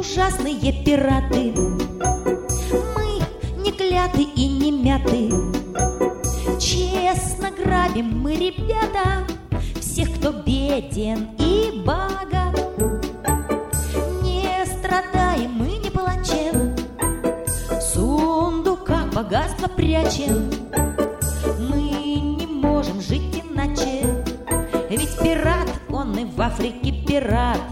ужасные пираты. Мы не кляты и не мяты. Честно грабим мы, ребята, всех, кто беден и богат. Не страдаем мы, не плачем, в сундуках богатство прячем. Мы не можем жить иначе, ведь пират, он и в Африке пират.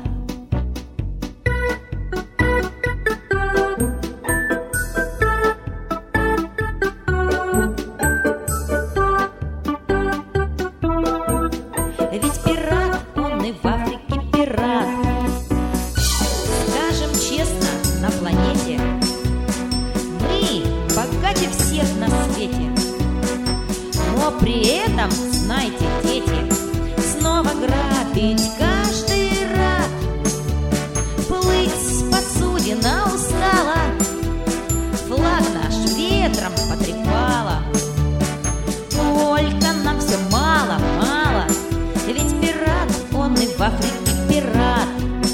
Ведь пират, он и в Африке пират. Скажем честно, на планете мы богаче всех на свете. Но при этом, знайте, дети, снова грабить каждый рад. Плыть посудина устала, флаг наш ветром потрепала. Только нам все мало, мало, ведь пират, он и в Африке пират.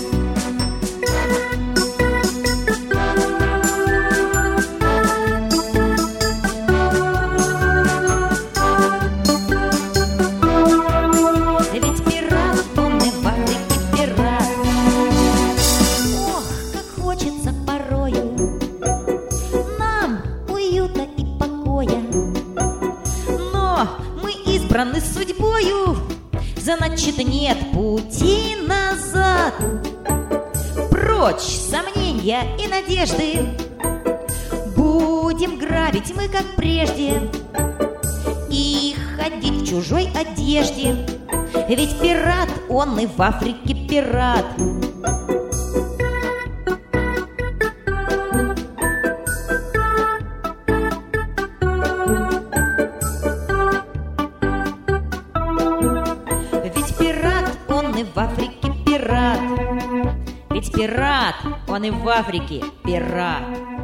Ведь пират, он и в Африке пират. Ох, как хочется порою нам уюта и покоя. Но мы избраны судьбою, значит, нет пути назад. Прочь сомнения и надежды, будем грабить мы, как прежде, и ходить в чужой одежде. Ведь пират, он и в Африке пират. Ведь пират, он и в Африке пират. Ведь пират, он и в Африке пират.